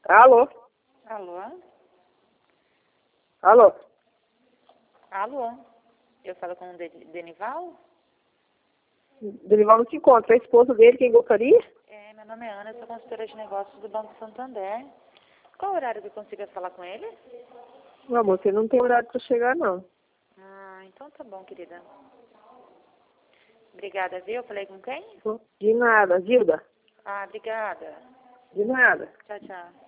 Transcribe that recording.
Alô? Alô? Alô? Alô? Eu falo com o Denival? Denival não se encontra. É a esposa dele, quem gostaria? Meu nome é Ana, eu sou consultora de negócios do Banco Santander. Qual o horário que eu consigo falar com ele? Meu amor, você não tem horário para chegar, não. Então tá bom, querida. Obrigada, viu? Eu falei com quem? De nada. Gilda? Obrigada. De nada. Tchau, tchau.